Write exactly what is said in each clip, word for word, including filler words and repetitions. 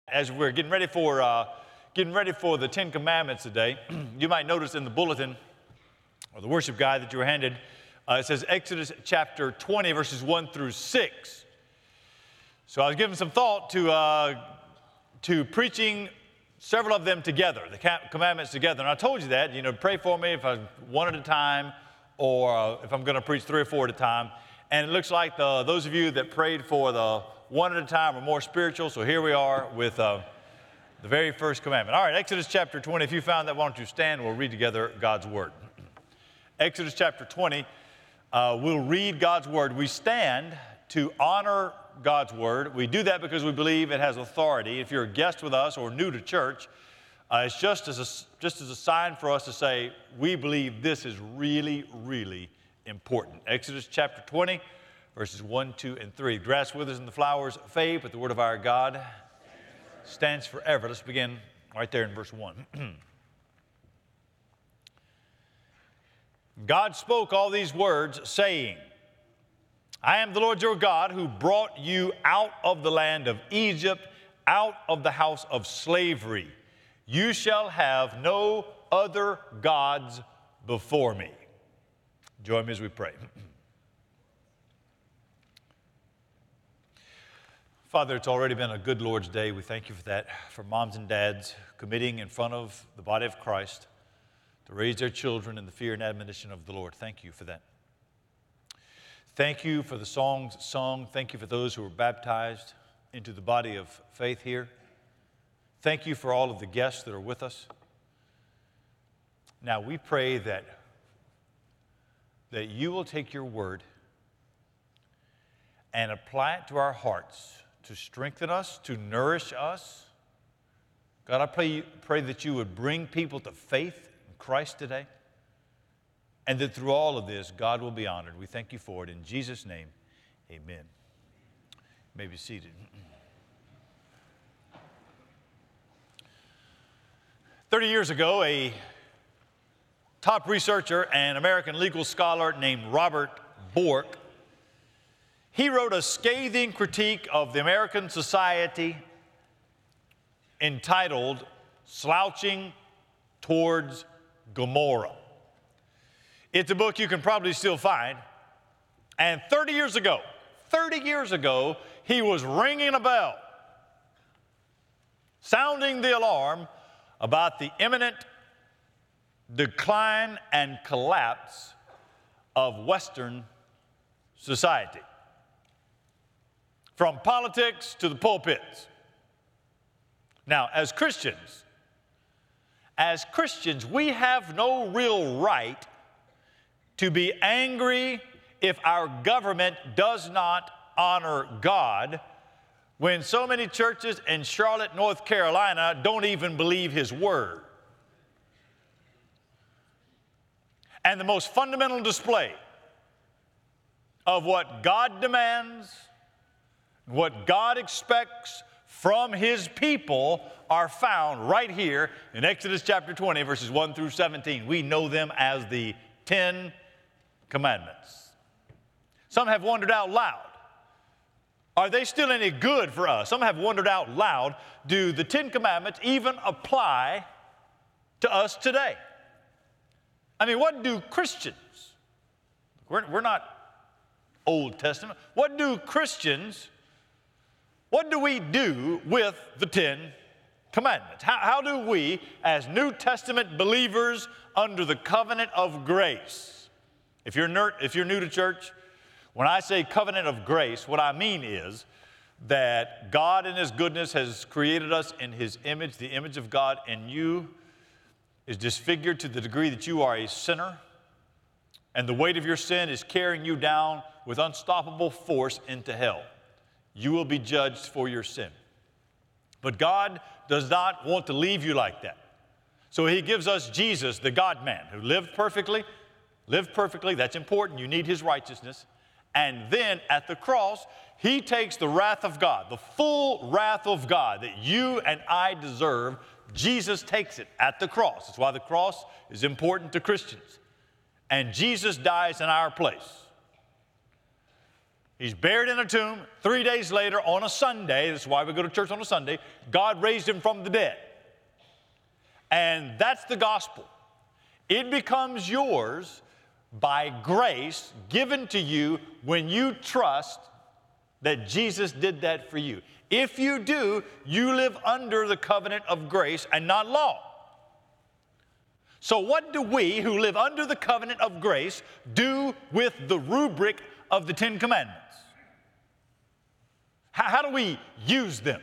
As we're getting ready for uh, getting ready for the Ten Commandments today, you might notice in the bulletin or the worship guide that you were handed, uh, it says Exodus chapter twenty, verses one through six. So I was giving some thought to uh, to preaching several of them together, the commandments together. And I told you that, you know, pray for me if I one at a time, or uh, if I'm going to preach three or four at a time. And it looks like the, those of you that prayed for the one at a time are more spiritual. So here we are with uh, the very first commandment. All right, Exodus chapter twenty. If you found that, why don't you stand? We'll read together God's word. Exodus chapter twenty, uh, we'll read God's word. We stand to honor God's word. We do that because we believe it has authority. If you're a guest with us or new to church, uh, it's just as, a, just as a sign for us to say, we believe this is really, really important. Exodus chapter twenty, verses one, two, and three. Grass withers and the flowers fade, but the word of our God stands forever. Let's begin right there in verse one. God spoke all these words, saying, I am the Lord your God who brought you out of the land of Egypt, out of the house of slavery. You shall have no other gods before me. Join me as we pray. Father, it's already been a good Lord's Day. We thank you for that, for moms and dads committing in front of the body of Christ to raise their children in the fear and admonition of the Lord. Thank you for that. Thank you for the songs sung. Thank you for those who were baptized into the body of faith here. Thank you for all of the guests that are with us. Now we pray that, that you will take your word and apply it to our hearts to strengthen us, to nourish us. God, I pray, pray that you would bring people to faith in Christ today, and that through all of this, God will be honored. We thank you for it. In Jesus' name, amen. You may be seated. Thirty years ago, a top researcher and American legal scholar named Robert Bork, he wrote a scathing critique of the American society entitled Slouching Towards Gomorrah. It's a book you can probably still find. And thirty years ago, thirty years ago, he was ringing a bell, sounding the alarm about the imminent decline and collapse of Western society. From politics to the pulpits. Now, as Christians, as Christians, we have no real right to be angry if our government does not honor God when so many churches in Charlotte, North Carolina don't even believe His word. And the most fundamental display of what God demands, what God expects from His people are found right here in Exodus chapter twenty, verses one through seventeen. We know them as the Ten Commandments. Some have wondered out loud, are they still any good for us? Some have wondered out loud, do the Ten Commandments even apply to us today? I mean, what do Christians, we're, we're not Old Testament, what do Christians, what do we do with the Ten Commandments? How, how do we, as New Testament believers under the covenant of grace, if you're, ner- if you're new to church, when I say covenant of grace, what I mean is that God in His goodness has created us in His image. The image of God in you is disfigured to the degree that you are a sinner, and the weight of your sin is carrying you down with unstoppable force into hell. You will be judged for your sin. But God does not want to leave you like that. So He gives us Jesus, the God-man, who lived perfectly, lived perfectly, that's important, you need His righteousness. And then at the cross, He takes the wrath of God, the full wrath of God that you and I deserve. Jesus takes it at the cross. That's why the cross is important to Christians. And Jesus dies in our place. He's buried in a tomb. Three days later, on a Sunday, this is why we go to church on a Sunday, God raised him from the dead. And that's the gospel. It becomes yours by grace given to you when you trust that Jesus did that for you. If you do, you live under the covenant of grace and not law. So what do we who live under the covenant of grace do with the rubric of the Ten Commandments? How, how do we use them?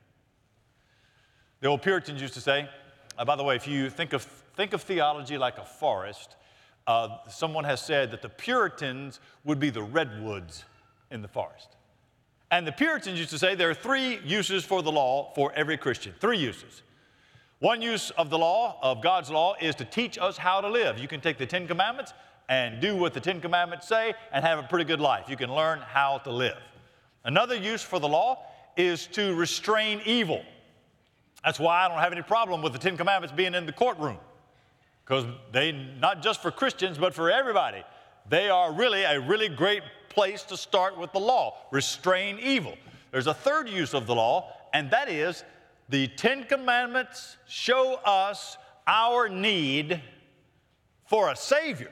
The old Puritans used to say, uh, by the way, if you think of, think of theology like a forest, uh, someone has said that the Puritans would be the redwoods in the forest. And the Puritans used to say there are three uses for the law for every Christian, three uses. One use of the law, of God's law, is to teach us how to live. You can take the Ten Commandments and do what the Ten Commandments say and have a pretty good life. You can learn how to live. Another use for the law is to restrain evil. That's why I don't have any problem with the Ten Commandments being in the courtroom, because they, not just for Christians, but for everybody, they are really a really great place to start with the law, restrain evil. There's a third use of the law, and that is the Ten Commandments show us our need for a Savior.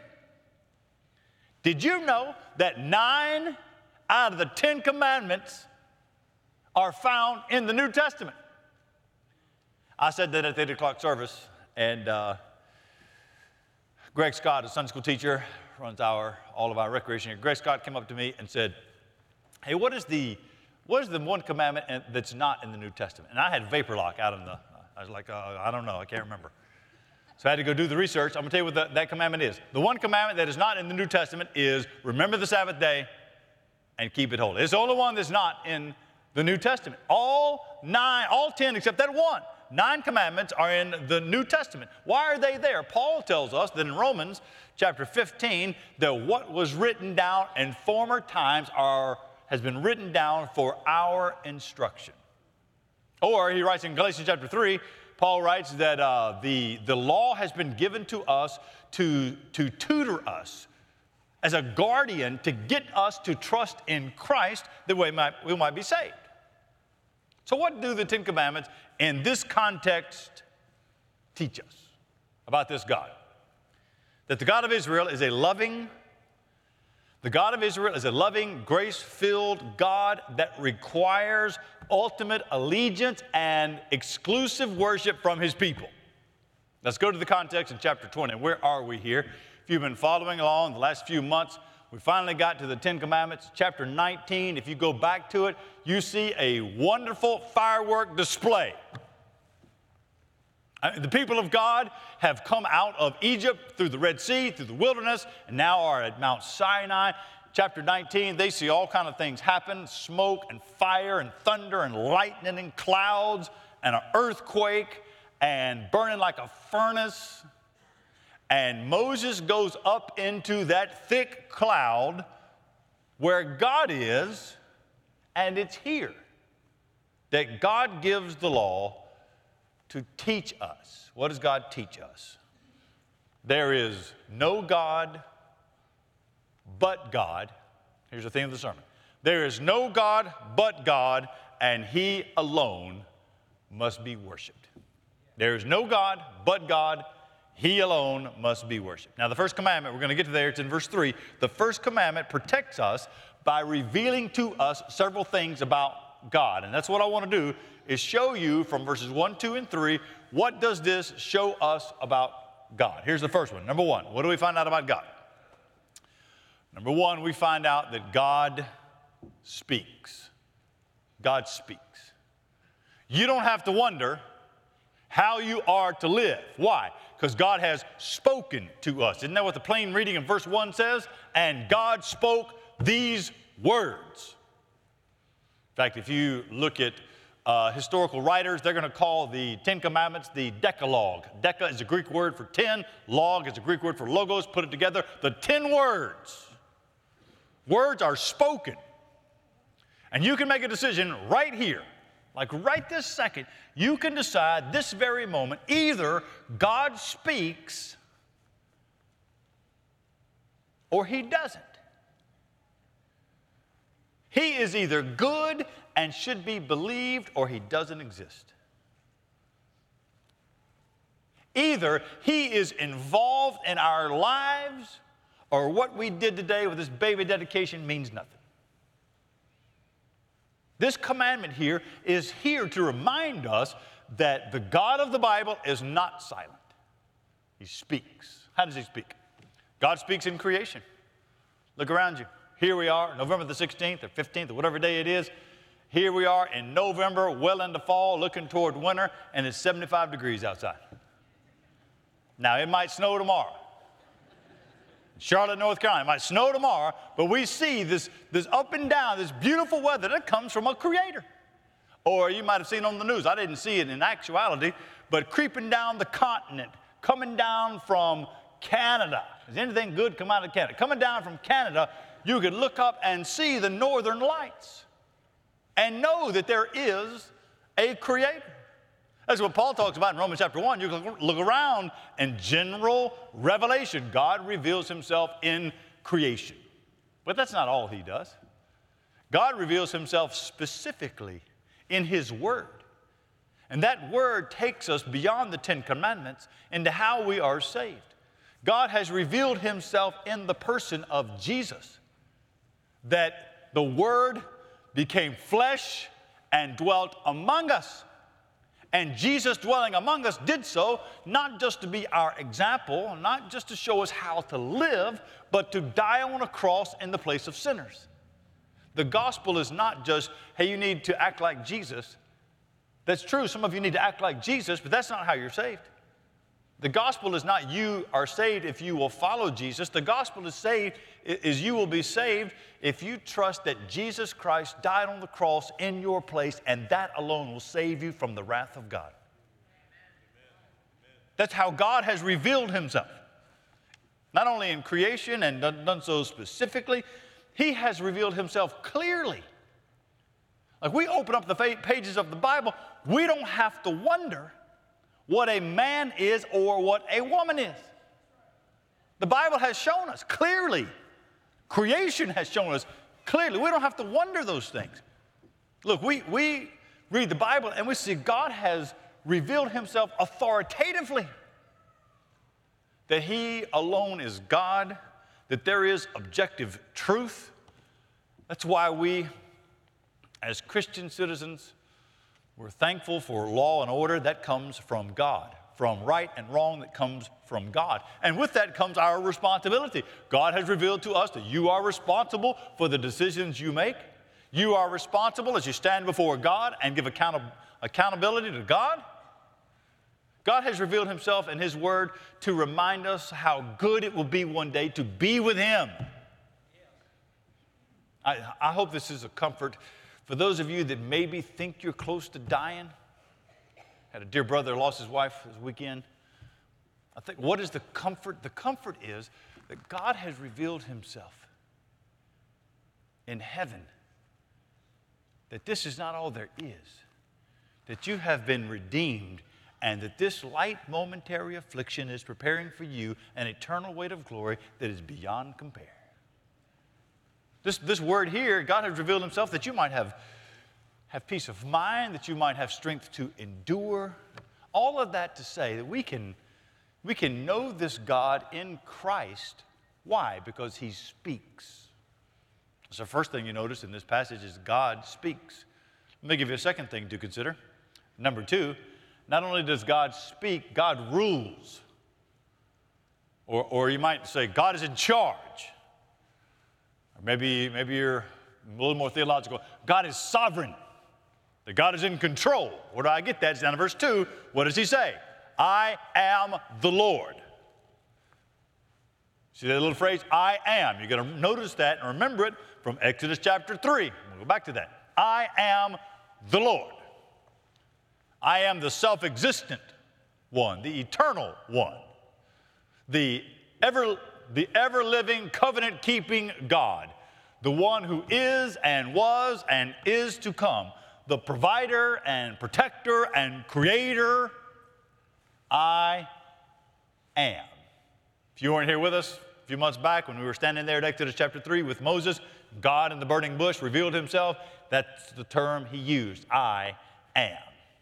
Did you know that nine out of the Ten Commandments are found in the New Testament? I said that at the eight o'clock service, and uh, Greg Scott, a Sunday school teacher, runs our, all of our recreation here. Greg Scott came up to me and said, hey, what is the, what is the one commandment that's not in the New Testament? And I had vapor lock out in the, I was like, uh, I don't know, I can't remember. So I had to go do the research. I'm going to tell you what the, that commandment is. The one commandment that is not in the New Testament is remember the Sabbath day and keep it holy. It's the only one that's not in the New Testament. All nine, all ten except that one. Nine commandments are in the New Testament. Why are they there? Paul tells us that in Romans chapter fifteen, that what was written down in former times are, has been written down for our instruction. Or he writes in Galatians chapter three, Paul writes that uh, the, the law has been given to us to, to tutor us as a guardian to get us to trust in Christ that we might, we might be saved. So what do the Ten Commandments in this context teach us about this God? That the God of Israel is a loving, the God of Israel is a loving, grace-filled God that requires ultimate allegiance and exclusive worship from his people. Let's go to the context in chapter twenty. Where are we here? If you've been following along the last few months, we finally got to the Ten Commandments. Chapter nineteen, if you go back to it, you see a wonderful firework display. The people of God have come out of Egypt through the Red Sea, through the wilderness, and now are at Mount Sinai. Chapter nineteen, they see all kinds of things happen, smoke and fire and thunder and lightning and clouds and an earthquake and burning like a furnace. And Moses goes up into that thick cloud where God is, and it's here that God gives the law to teach us. What does God teach us? There is no God but God. Here's the theme of the sermon. There is no God but God, and he alone must be worshiped. There is no God but God. He alone must be worshiped. Now, the first commandment, we're going to get to there, it's in verse three. The first commandment protects us by revealing to us several things about God. And that's what I want to do, is show you from verses one, two, and three, what does this show us about God? Here's the first one. Number one, what do we find out about God? Number one, we find out that God speaks. God speaks. You don't have to wonder how you are to live. Why? Because God has spoken to us. Isn't that what the plain reading in verse one says? And God spoke these words. In fact, if you look at uh, historical writers, they're going to call the Ten Commandments the Decalogue. Deca is a Greek word for ten. Log is a Greek word for logos. Put it together, the ten words. Words are spoken. And you can make a decision right here. Like right this second, you can decide this very moment, either God speaks or he doesn't. He is either good and should be believed, or he doesn't exist. Either he is involved in our lives, or what we did today with this baby dedication means nothing. This commandment here is here to remind us that the God of the Bible is not silent. He speaks. How does he speak? God speaks in creation. Look around you. Here we are, November the sixteenth or fifteenth or whatever day it is. Here we are in November, well into fall, looking toward winter, and it's seventy-five degrees outside. Now, it might snow tomorrow. Charlotte, North Carolina, it might snow tomorrow, but we see this, this up and down, this beautiful weather that comes from a creator. Or you might have seen on the news, I didn't see it in actuality, but creeping down the continent, coming down from Canada. Does anything good come out of Canada? Coming down from Canada, you could look up and see the northern lights and know that there is a creator. That's what Paul talks about in Romans chapter one. You can look around in general revelation. God reveals himself in creation. But that's not all he does. God reveals himself specifically in his word. And that word takes us beyond the Ten Commandments into how we are saved. God has revealed himself in the person of Jesus, that the word became flesh and dwelt among us. And Jesus dwelling among us did so not just to be our example, not just to show us how to live, but to die on a cross in the place of sinners. The gospel is not just, hey, you need to act like Jesus. That's true. Some of you need to act like Jesus, but that's not how you're saved. The gospel is not you are saved if you will follow Jesus. The gospel is saved is you will be saved if you trust that Jesus Christ died on the cross in your place, and that alone will save you from the wrath of God. That's how God has revealed himself. Not only in creation and done so specifically, he has revealed himself clearly. Like we open up the pages of the Bible, we don't have to wonder what a man is or what a woman is. The Bible has shown us clearly. Creation has shown us clearly. We don't have to wonder those things. Look, we, we read the Bible and we see God has revealed himself authoritatively. That he alone is God, that there is objective truth. That's why we, as Christian citizens, we're thankful for law and order that comes from God, from right and wrong that comes from God. And with that comes our responsibility. God has revealed to us that you are responsible for the decisions you make. You are responsible as you stand before God and give account- accountability to God. God has revealed himself in his word to remind us how good it will be one day to be with him. I, I hope this is a comfort for those of you that maybe think you're close to dying. Had a dear brother lost his wife this weekend. I think, what is the comfort? The comfort is that God has revealed himself in heaven, that this is not all there is, that you have been redeemed, and that this light momentary affliction is preparing for you an eternal weight of glory that is beyond compare. This, this word here, God has revealed himself that you might have, have peace of mind, that you might have strength to endure. All of that to say that we can, we can know this God in Christ. Why? Because he speaks. So the first thing you notice in this passage is God speaks. Let me give you a second thing to consider. Number two, not only does God speak, God rules. Or, or you might say, God is in charge. Maybe, maybe you're a little more theological. God is sovereign. That God is in control. Where do I get that? It's down in verse two. What does he say? I am the Lord. See that little phrase? I am. You're going to notice that and remember it from Exodus chapter three. We'll go back to that. I am the Lord. I am the self-existent one, the eternal one, the ever the ever-living, covenant-keeping God, the one who is and was and is to come, the provider and protector and creator. I am. If you weren't here with us a few months back when we were standing there at Exodus chapter three with Moses, God in the burning bush revealed himself. That's the term he used, I am.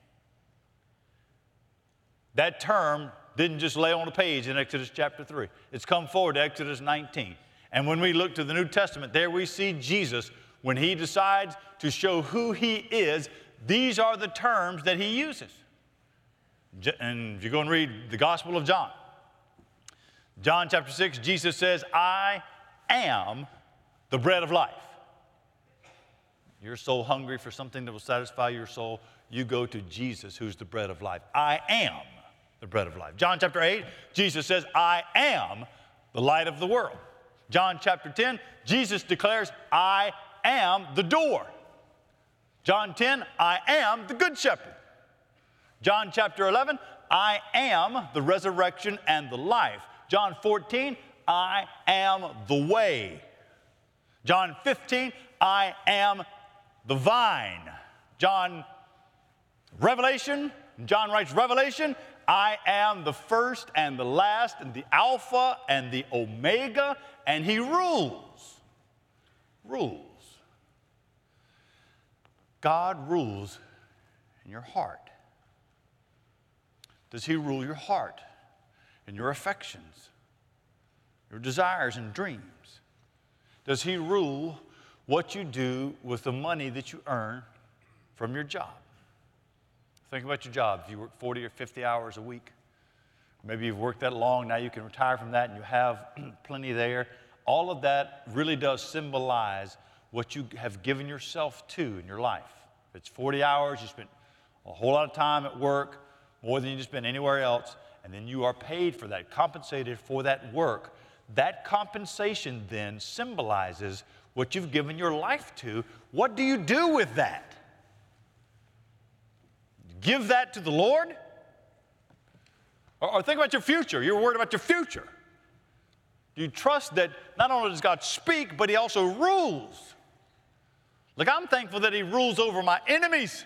That term didn't just lay on a page in Exodus chapter three. It's come forward to Exodus nineteen. And when we look to the New Testament, there we see Jesus, when he decides to show who he is, these are the terms that he uses. And if you go and read the Gospel of John, John chapter six, Jesus says, I am the bread of life. You're so hungry for something that will satisfy your soul, you go to Jesus, who's the bread of life. I am the bread of life. John chapter eight, Jesus says, I am the light of the world. John chapter ten, Jesus declares, I am the door. John ten, I am the good shepherd. John chapter eleven, I am the resurrection and the life. John fourteen, I am the way. John fifteen, I am the vine. John Revelation, John writes Revelation, I am the first and the last and the Alpha and the Omega, and he rules. Rules. God rules in your heart. Does he rule your heart and your affections, your desires and dreams? Does he rule what you do with the money that you earn from your job? Think about your job. If you work forty or fifty hours a week, maybe you've worked that long, now you can retire from that and you have plenty there. All of that really does symbolize what you have given yourself to in your life. If it's forty hours, you spent a whole lot of time at work, more than you just spend anywhere else, and then you are paid for that, compensated for that work. That compensation then symbolizes what you've given your life to. What do you do with that? Give that to the Lord? Or, or think about your future. You're worried about your future. Do you trust that not only does God speak, but he also rules? Look, I'm thankful that he rules over my enemies.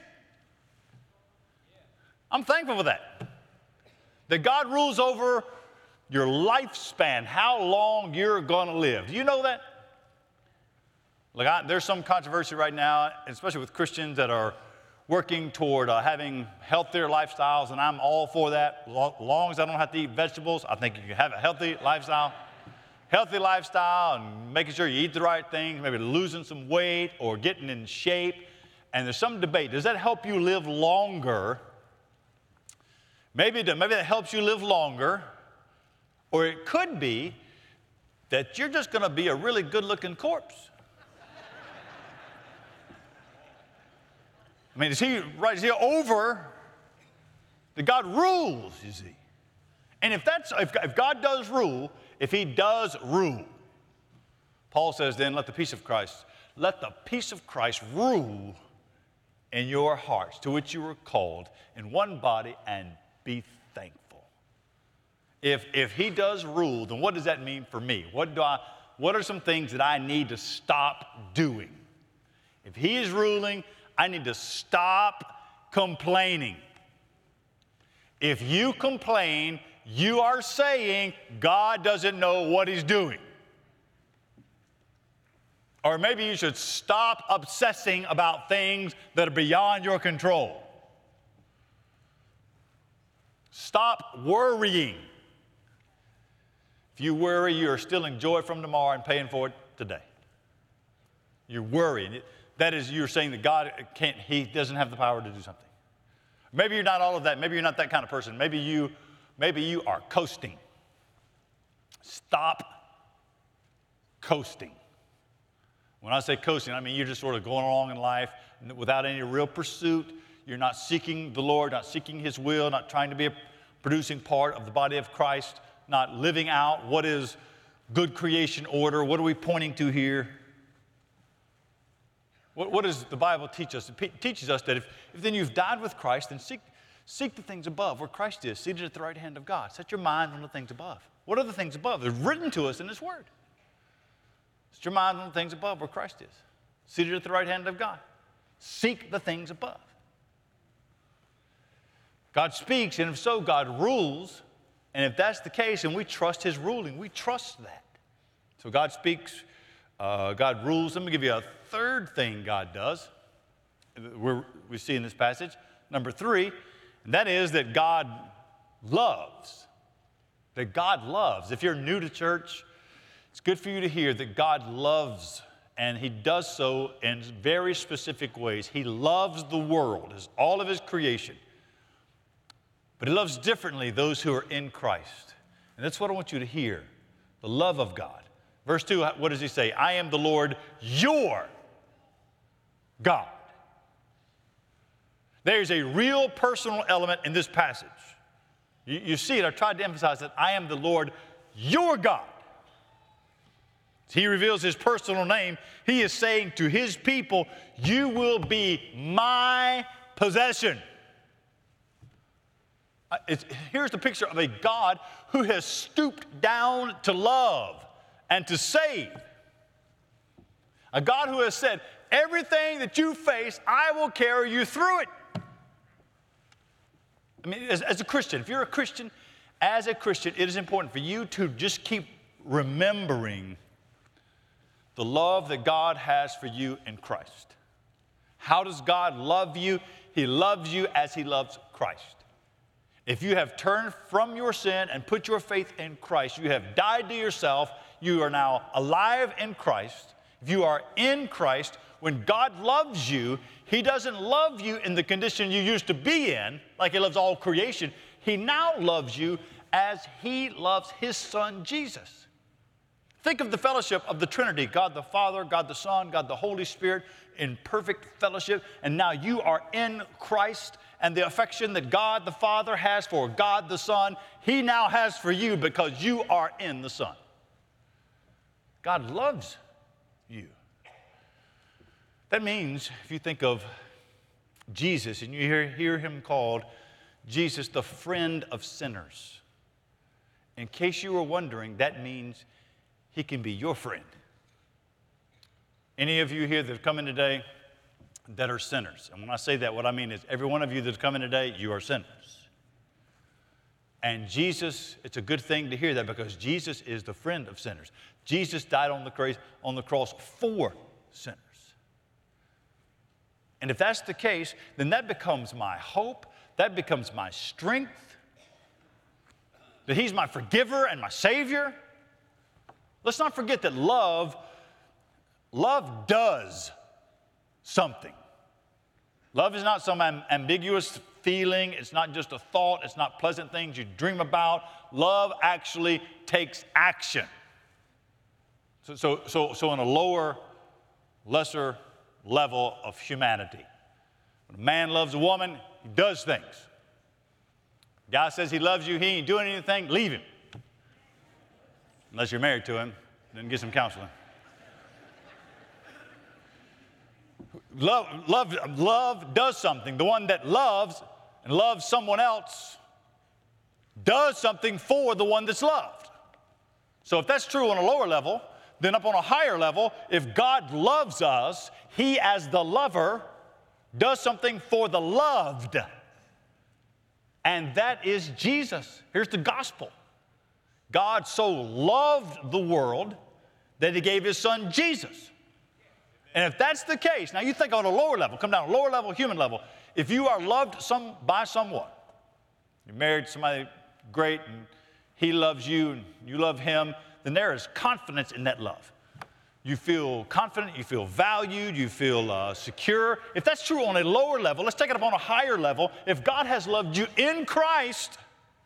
I'm thankful for that. That God rules over your lifespan, how long you're going to live. Do you know that? Look, I, there's some controversy right now, especially with Christians that are working toward uh, having healthier lifestyles, and I'm all for that. As long as I don't have to eat vegetables, I think you can have a healthy lifestyle. Healthy lifestyle and making sure you eat the right things, maybe losing some weight or getting in shape. And there's some debate. Does that help you live longer? Maybe, maybe that helps you live longer. Or it could be that you're just going to be a really good-looking corpse. I mean, is he, right, is he over? That God rules, you see. And if that's, if, if God does rule, if he does rule, Paul says then, let the peace of Christ, let the peace of Christ rule in your hearts, to which you were called in one body, and be thankful. If, if he does rule, then what does that mean for me? What do I, what are some things that I need to stop doing? If he is ruling, I need to stop complaining. If you complain, you are saying God doesn't know what he's doing. Or maybe you should stop obsessing about things that are beyond your control. Stop worrying. If you worry, you are stealing joy from tomorrow and paying for it today. You're worrying. That is, you're saying that God can't, he doesn't have the power to do something. Maybe you're not all of that. Maybe you're not that kind of person. Maybe you, maybe you are coasting. Stop coasting. When I say coasting, I mean you're just sort of going along in life without any real pursuit. You're not seeking the Lord, not seeking his will, not trying to be a producing part of the body of Christ, not living out what is good creation order. What are we pointing to here? What, what does the Bible teach us? It teaches us that if, if then you've died with Christ, then seek, seek the things above where Christ is, seated at the right hand of God. Set your mind on the things above. What are the things above? They're written to us in his word. Set your mind on the things above where Christ is, seated at the right hand of God. Seek the things above. God speaks, and if so, God rules. And if that's the case, and we trust his ruling, we trust that. So God speaks Uh, God rules. Let me give you a third thing God does. We're, we see in this passage. Number three, and that is that God loves. That God loves. If you're new to church, it's good for you to hear that God loves, and he does so in very specific ways. He loves the world, as all of his creation. But he loves differently those who are in Christ. And that's what I want you to hear, the love of God. Verse two, what does he say? I am the Lord, your God. There's a real personal element in this passage. You, you see it, I tried to emphasize that I am the Lord, your God. He reveals his personal name. He is saying to his people, you will be my possession. It's, here's the picture of a God who has stooped down to love and to save. A God who has said, everything that you face, I will carry you through it. I mean, as, as a Christian, if you're a Christian, as a Christian, it is important for you to just keep remembering the love that God has for you in Christ. How does God love you? He loves you as he loves Christ. If you have turned from your sin and put your faith in Christ, you have died to yourself, you are now alive in Christ. If you are in Christ, when God loves you, he doesn't love you in the condition you used to be in, like he loves all creation. He now loves you as he loves his son, Jesus. Think of the fellowship of the Trinity, God the Father, God the Son, God the Holy Spirit in perfect fellowship. And now you are in Christ, and the affection that God the Father has for God the Son, he now has for you because you are in the Son. God loves you. That means, if you think of Jesus and you hear, hear him called Jesus, the friend of sinners, in case you were wondering, that means he can be your friend. Any of you here that have come in today that are sinners, and when I say that, what I mean is every one of you that's come in today, you are sinners. And Jesus, it's a good thing to hear that because Jesus is the friend of sinners. Jesus died on the cross, on the cross for sinners. And if that's the case, then that becomes my hope, that becomes my strength, that he's my forgiver and my Savior. Let's not forget that love, love does something. Love is not some am- ambiguous feeling. It's not just a thought. It's not pleasant things you dream about. Love actually takes action. So, so, so, so on a lower, lesser level of humanity, when a man loves a woman, he does things. God says he loves you, he ain't doing anything, leave him. Unless you're married to him, then get some counseling. Love, love, love does something. The one that loves and loves someone else does something for the one that's loved. So if that's true on a lower level, then up on a higher level, if God loves us, he as the lover does something for the loved. And that is Jesus. Here's the gospel. God so loved the world that he gave his son Jesus. And if that's the case, now you think on a lower level, come down a lower level, human level. If you are loved some, by someone, you're married to somebody great and he loves you and you love him, then there is confidence in that love. You feel confident, you feel valued, you feel uh, secure. If that's true on a lower level, let's take it up on a higher level. If God has loved you in Christ,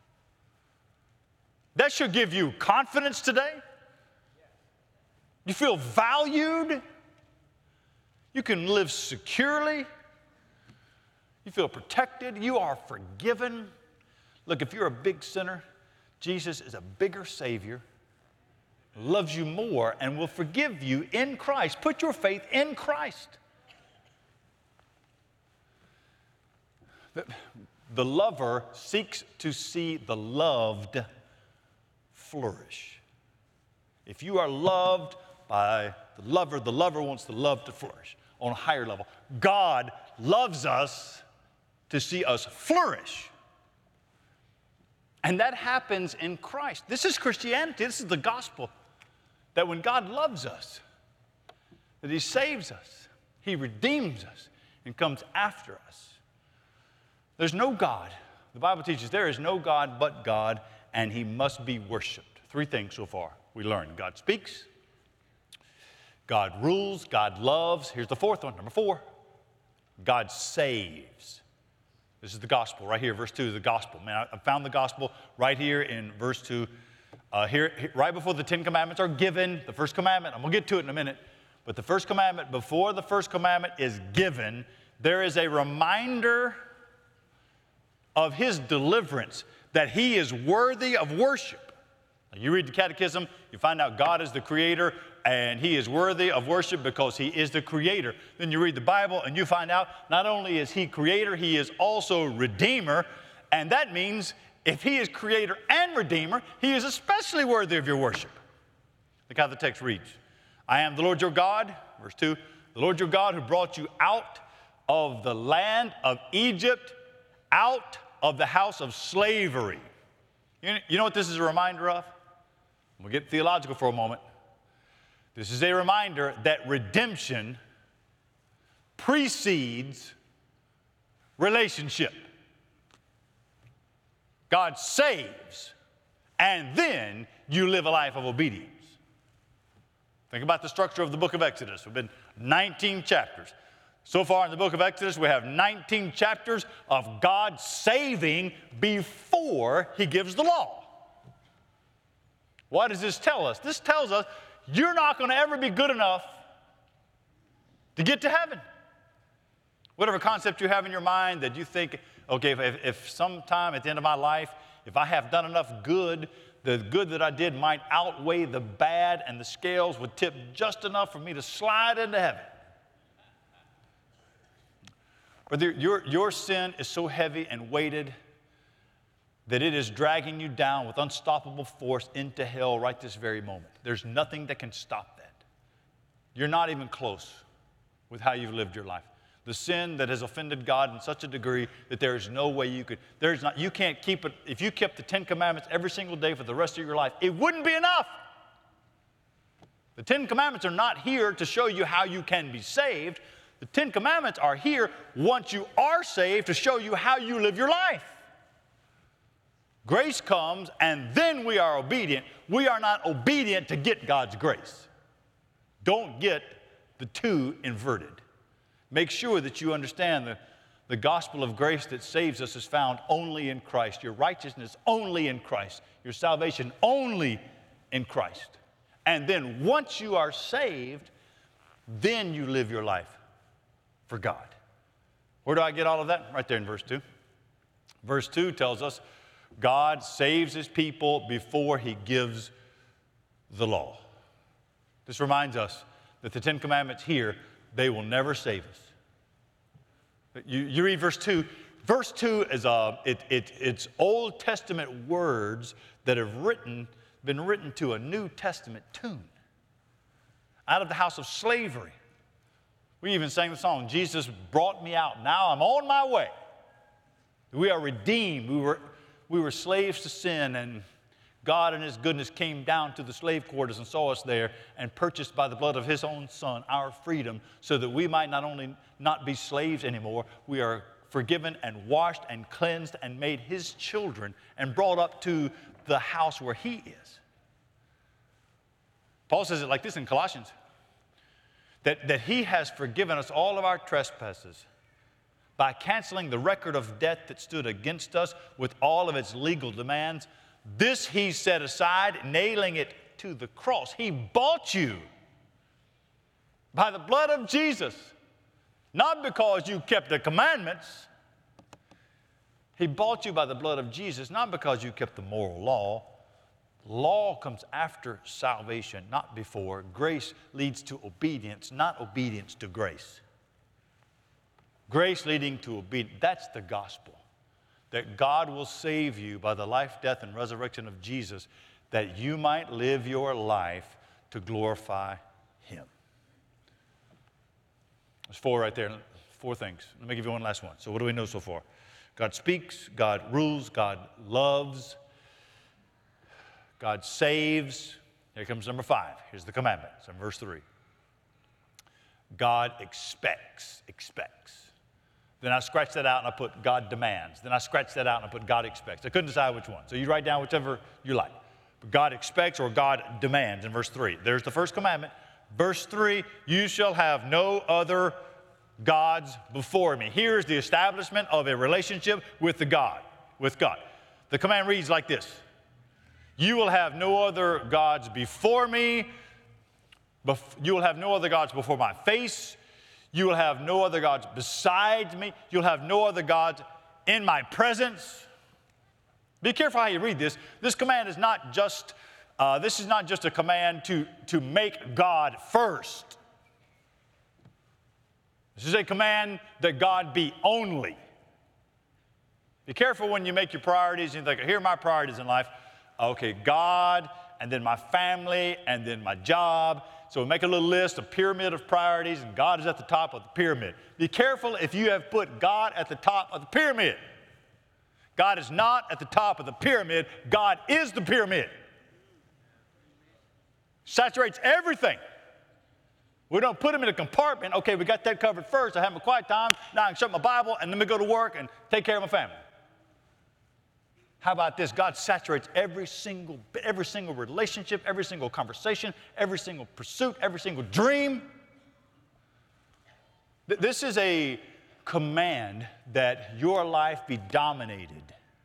that should give you confidence today. You feel valued. You can live securely. You feel protected. You are forgiven. Look, if you're a big sinner, Jesus is a bigger Savior, loves you more, and will forgive you in Christ. Put your faith in Christ. The, the lover seeks to see the loved flourish. If you are loved by the lover, the lover wants the love to flourish on a higher level. God loves us to see us flourish. And that happens in Christ. This is Christianity. This is the gospel. That when God loves us, that he saves us, he redeems us, and comes after us. There's no God. The Bible teaches there is no God but God, and he must be worshiped. Three things so far we learned. God speaks, God rules, God loves. Here's the fourth one, number four. God saves. This is the gospel right here, verse two, the gospel. Man, I found the gospel right here in verse two. Uh, here, here, right before the Ten Commandments are given, the first commandment, I'm going to get to it in a minute, but the first commandment, before the first commandment is given, there is a reminder of his deliverance, that he is worthy of worship. Now, you read the catechism, you find out God is the creator, and he is worthy of worship because he is the creator. Then you read the Bible, and you find out not only is he creator, he is also redeemer, and that means if he is creator and redeemer, he is especially worthy of your worship. Look how the text reads. I am the Lord your God, verse two, the Lord your God who brought you out of the land of Egypt, out of the house of slavery. You know, you know what this is a reminder of? We'll get theological for a moment. This is a reminder that redemption precedes relationship. God saves, and then you live a life of obedience. Think about the structure of the book of Exodus. We've been nineteen chapters. So far in the book of Exodus, we have nineteen chapters of God saving before he gives the law. What does this tell us? This tells us you're not going to ever be good enough to get to heaven. Whatever concept you have in your mind that you think, okay, if, if sometime at the end of my life, if I have done enough good, the good that I did might outweigh the bad and the scales would tip just enough for me to slide into heaven. But your, your sin is so heavy and weighted that it is dragging you down with unstoppable force into hell right this very moment. There's nothing that can stop that. You're not even close with how you've lived your life. The sin that has offended God in such a degree that there is no way you could, there's not, you can't keep it. If you kept the Ten Commandments every single day for the rest of your life, it wouldn't be enough. The Ten Commandments are not here to show you how you can be saved. The Ten Commandments are here once you are saved to show you how you live your life. Grace comes and then we are obedient. We are not obedient to get God's grace. Don't get the two inverted. Make sure that you understand the, the gospel of grace that saves us is found only in Christ. Your righteousness only in Christ. Your salvation only in Christ. And then once you are saved, then you live your life for God. Where do I get all of that? Right there in verse two. Verse two tells us God saves his people before he gives the law. This reminds us that the Ten Commandments here, they will never save us. You, you read verse two. Verse two is a, it, it, it's Old Testament words that have written, been written to a New Testament tune. Out of the house of slavery. We even sang the song, Jesus brought me out. Now I'm on my way. We are redeemed. We were, we were slaves to sin, and God in his goodness came down to the slave quarters and saw us there and purchased by the blood of his own son our freedom so that we might not only not be slaves anymore, we are forgiven and washed and cleansed and made his children and brought up to the house where he is. Paul says it like this in Colossians, that, that he has forgiven us all of our trespasses by canceling the record of debt that stood against us with all of its legal demands. This he set aside, nailing it to the cross. He bought you by the blood of Jesus, not because you kept the commandments. He bought you by the blood of Jesus, not because you kept the moral law. Law comes after salvation, not before. Grace leads to obedience, not obedience to grace. Grace leading to obedience, that's the gospel. That God will save you by the life, death, and resurrection of Jesus, that you might live your life to glorify him. There's four right there, four things. Let me give you one last one. So what do we know so far? God speaks, God rules, God loves, God saves. Here comes number five. Here's the commandment. It's in verse three. God expects, expects. Then I scratch that out and I put God demands. Then I scratch that out and I put God expects. I couldn't decide which one. So you write down whichever you like. But God expects or God demands in verse three. There's the first commandment. Verse three, you shall have no other gods before me. Here's the establishment of a relationship with the God, with God. The command reads like this. You will have no other gods before me. You will have no other gods before my face. You will have no other gods besides me. You'll have no other gods in my presence. Be careful how you read this. This command is not just, uh, this is not just a command to, to make God first. This is a command that God be only. Be careful when you make your priorities and you think, here are my priorities in life. Okay, God, and then my family, and then my job. So we make a little list, a pyramid of priorities, and God is at the top of the pyramid. Be careful if you have put God at the top of the pyramid. God is not at the top of the pyramid. God is the pyramid. Saturates everything. We don't put him in a compartment. Okay, we got that covered first. I have my quiet time. Now I can shut my Bible, and let me go to work and take care of my family. How about this? God saturates every single, every single relationship, every single conversation, every single pursuit, every single dream. This is a command that your life be dominated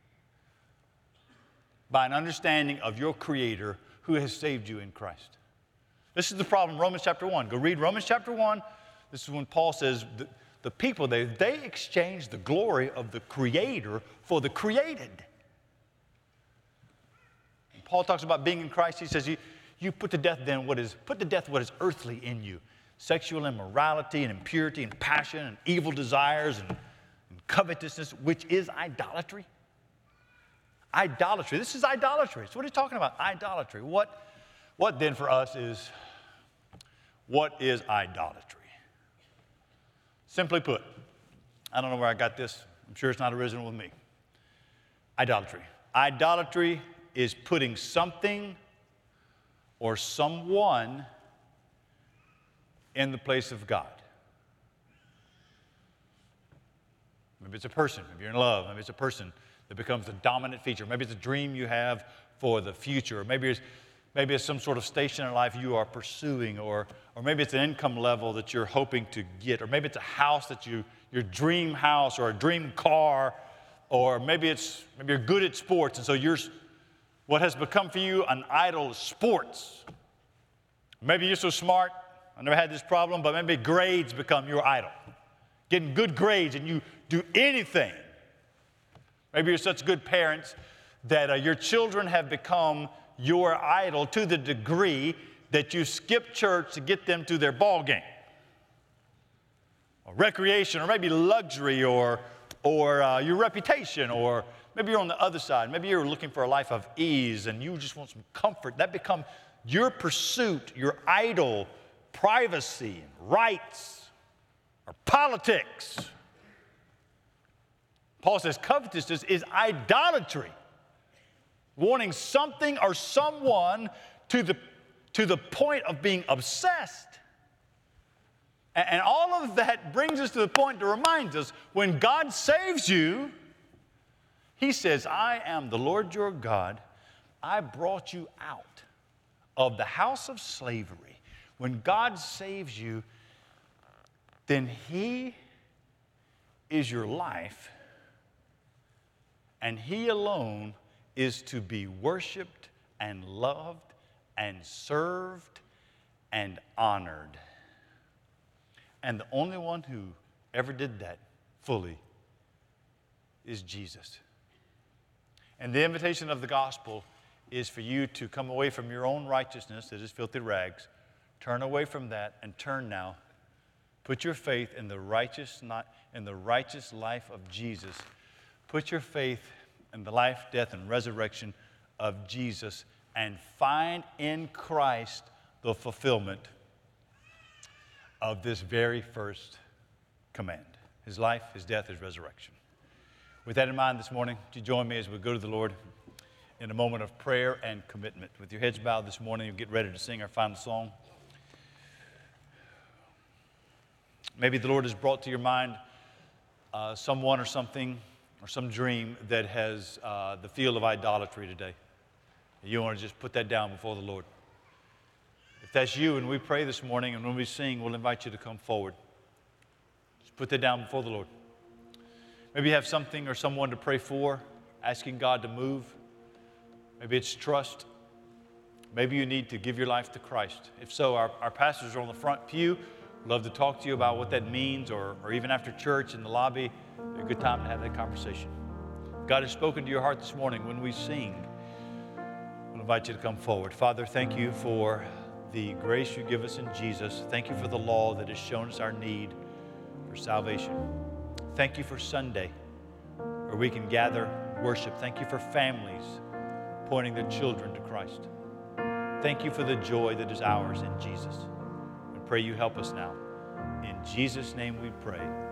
by an understanding of your Creator who has saved you in Christ. This is the problem in Romans chapter one. Go read Romans chapter one. This is when Paul says the, the people, they, they exchanged the glory of the Creator for the created. Paul talks about being in Christ. He says, you, you put to death then what is, put to death what is earthly in you. Sexual immorality and impurity and passion and evil desires and, and covetousness, which is idolatry. Idolatry. This is idolatry. So what are you talking about? Idolatry. What, what then for us is, what is idolatry? Simply put, I don't know where I got this. I'm sure it's not original with me. Idolatry. Idolatry is putting something or someone in the place of God. Maybe it's a person. Maybe you're in love. Maybe it's a person that becomes the dominant feature. Maybe it's a dream you have for the future. Or maybe it's, maybe it's some sort of station in life you are pursuing. Or, or maybe it's an income level that you're hoping to get. Or maybe it's a house that you, your dream house or a dream car. Or maybe it's maybe you're good at sports, and so you're what has become for you an idol is sports. Maybe you're so smart, I never had this problem, but maybe grades become your idol. Getting good grades and you do anything. Maybe you're such good parents that uh, your children have become your idol to the degree that you skip church to get them to their ball game. Or recreation, or maybe luxury, or, or uh, your reputation, or maybe you're on the other side. Maybe you're looking for a life of ease and you just want some comfort. That becomes your pursuit, your idol, privacy, and rights, or politics. Paul says covetousness is idolatry, wanting something or someone to the, to the point of being obsessed. And, and all of that brings us to the point to remind us when God saves you, He says, I am the Lord your God. I brought you out of the house of slavery. When God saves you, then He is your life, and He alone is to be worshiped and loved and served and honored. And the only one who ever did that fully is Jesus. And the invitation of the gospel is for you to come away from your own righteousness that is filthy rags, turn away from that, and turn now. Put your faith in the righteous, not in the righteous life of Jesus. Put your faith in the life, death, and resurrection of Jesus, and find in Christ the fulfillment of this very first command: His life, His death, His resurrection. With that in mind this morning, would you join me as we go to the Lord in a moment of prayer and commitment? With your heads bowed this morning, you get ready to sing our final song. Maybe the Lord has brought to your mind uh, someone or something or some dream that has uh, the feel of idolatry today. You want to just put that down before the Lord. If that's you and we pray this morning and when we sing, we'll invite you to come forward. Just put that down before the Lord. Maybe you have something or someone to pray for, asking God to move. Maybe it's trust. Maybe you need to give your life to Christ. If so, our, our pastors are on the front pew. We'd love to talk to you about what that means, or, or even after church in the lobby. It's a good time to have that conversation. God has spoken to your heart this morning. When we sing, we'll invite you to come forward. Father, thank you for the grace you give us in Jesus. Thank you for the law that has shown us our need for salvation. Thank you for Sunday, where we can gather, worship. Thank you for families pointing their children to Christ. Thank you for the joy that is ours in Jesus. We pray you help us now. In Jesus' name we pray.